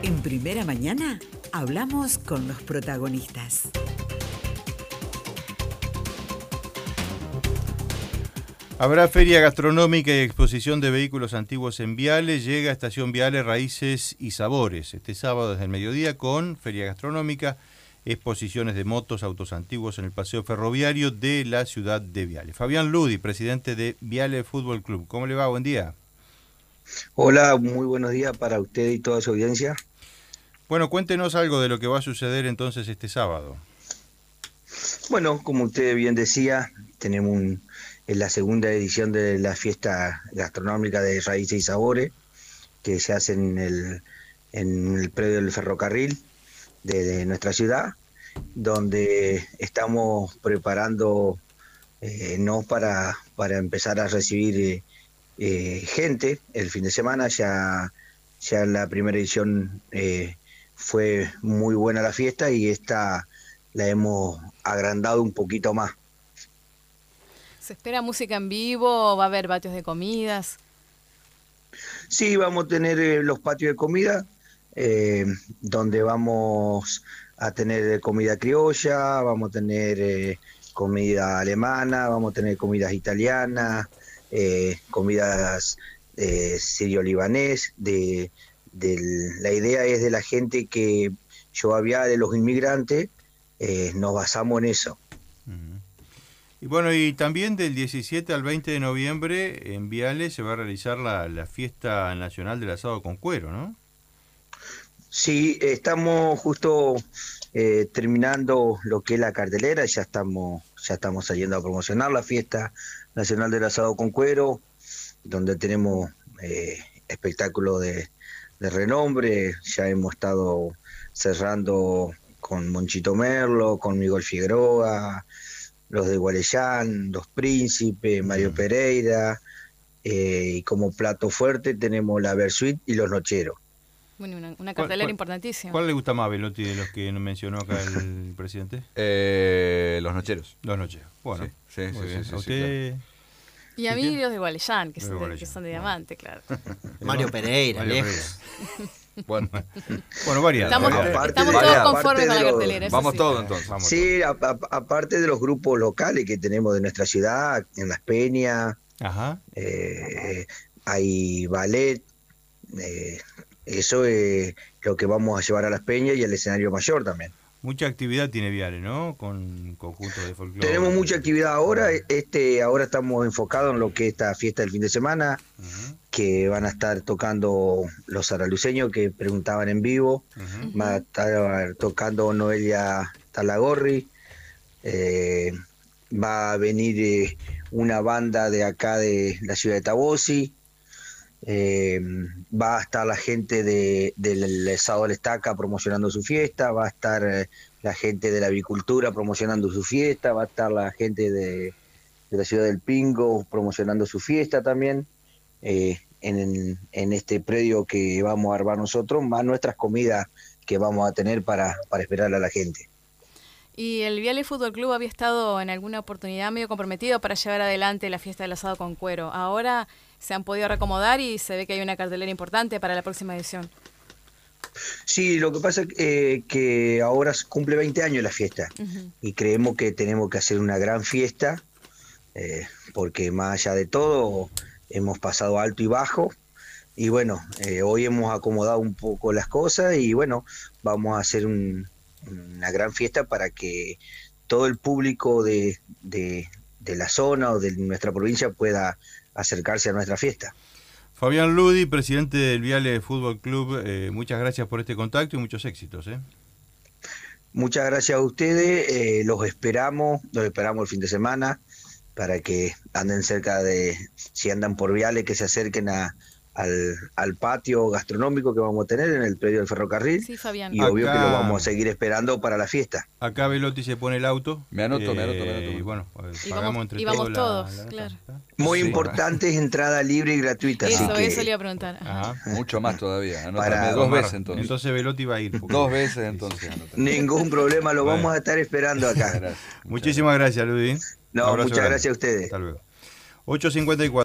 En Primera Mañana hablamos con los protagonistas. Habrá feria gastronómica y exposición de vehículos antiguos en Viale. Llega a Estación Viale Raíces y Sabores este sábado desde el mediodía con feria gastronómica, exposiciones de motos, autos antiguos en el paseo ferroviario de la ciudad de Viale. Fabián Ludi, presidente de Viale Fútbol Club. ¿Cómo le va? Buen día. Hola, muy buenos días para usted y toda su audiencia. Bueno, cuéntenos algo de lo que va a suceder entonces este sábado. Bueno, como usted bien decía, tenemos en la segunda edición de la fiesta gastronómica de Raíces y Sabores, que se hace en el predio del ferrocarril de nuestra ciudad, donde estamos preparando nos para empezar a recibir gente. El fin de semana ya la primera edición fue muy buena la fiesta y esta la hemos agrandado un poquito más. ¿Se espera música en vivo? ¿Va a haber patios de comidas? Sí, vamos a tener los patios de comida, donde vamos a tener comida criolla, vamos a tener comida alemana, vamos a tener comidas italianas, comidas sirio-libanés. La idea es de la gente que yo había de los inmigrantes, nos basamos en eso. Y bueno, y también del 17 al 20 de noviembre en Viale se va a realizar la fiesta nacional del asado con cuero, ¿no? Sí, estamos justo terminando lo que es la cartelera, ya estamos saliendo a promocionar la fiesta nacional del asado con cuero, donde tenemos espectáculos de renombre. Ya hemos estado cerrando con Monchito Merlo, con Miguel Figueroa, los de Guarellán, Los Príncipes, Mario Pereira, y como plato fuerte tenemos la Versuit y los Nocheros. Bueno, una cartelera importantísima. ¿Cuál le gusta más, Velotti, de los que mencionó acá el presidente? Los Nocheros. Los Nocheros. Bueno, sí, ¿a usted? Claro. Y a mí los de Gualeyán, que son de diamante, claro. Mario Pereira, lejos. Bueno, variado. Estamos todos conformes con la cartelera. Vamos todos entonces. Sí, aparte de los grupos locales que tenemos de nuestra ciudad, en Las Peñas, hay ballet, eso es lo que vamos a llevar a Las Peñas y al escenario mayor también. Mucha actividad tiene Viale, ¿no? Con conjuntos de folclore. Tenemos mucha actividad ahora. Ahora estamos enfocados en lo que es esta fiesta del fin de semana, que van a estar tocando los saraluceños que preguntaban en vivo. Va a estar tocando Noelia Talagorri. Va a venir una banda de acá de la ciudad de Tabosi. Va a estar la gente del Estado del Estaca promocionando su fiesta, va a estar la gente de la avicultura promocionando su fiesta, va a estar la gente de la ciudad del Pingo promocionando su fiesta también, en este predio que vamos a armar nosotros, más nuestras comidas que vamos a tener para esperar a la gente. Y el Viale Fútbol Club había estado en alguna oportunidad medio comprometido para llevar adelante la fiesta del asado con cuero. Ahora se han podido reacomodar y se ve que hay una cartelera importante para la próxima edición. Sí, lo que pasa es que ahora cumple 20 años la fiesta y creemos que tenemos que hacer una gran fiesta, porque más allá de todo hemos pasado alto y bajo. Y bueno, hoy hemos acomodado un poco las cosas y bueno, vamos a hacer una gran fiesta para que todo el público de la zona o de nuestra provincia pueda acercarse a nuestra fiesta. Fabián Ludi, presidente del Viale Fútbol Club, muchas gracias por este contacto y muchos éxitos. Muchas gracias a ustedes, los esperamos el fin de semana para que anden cerca si andan por Viale, que se acerquen al patio gastronómico que vamos a tener en el predio del ferrocarril. Sí, Fabián. Y obvio que lo vamos a seguir esperando para la fiesta. Acá Velotti se pone el auto. Me anoto. Y bueno, pagamos entre todos. Vamos todos, claro. Muy importante es entrada libre y gratuita. Eso así le que, iba a preguntar. Mucho más todavía. Para dos veces entonces. Entonces Velotti va a ir. Dos veces entonces. Ningún problema, lo vamos a estar esperando acá. Muchísimas gracias, Ludi. No, muchas gracias a ustedes. Hasta luego. 8:54.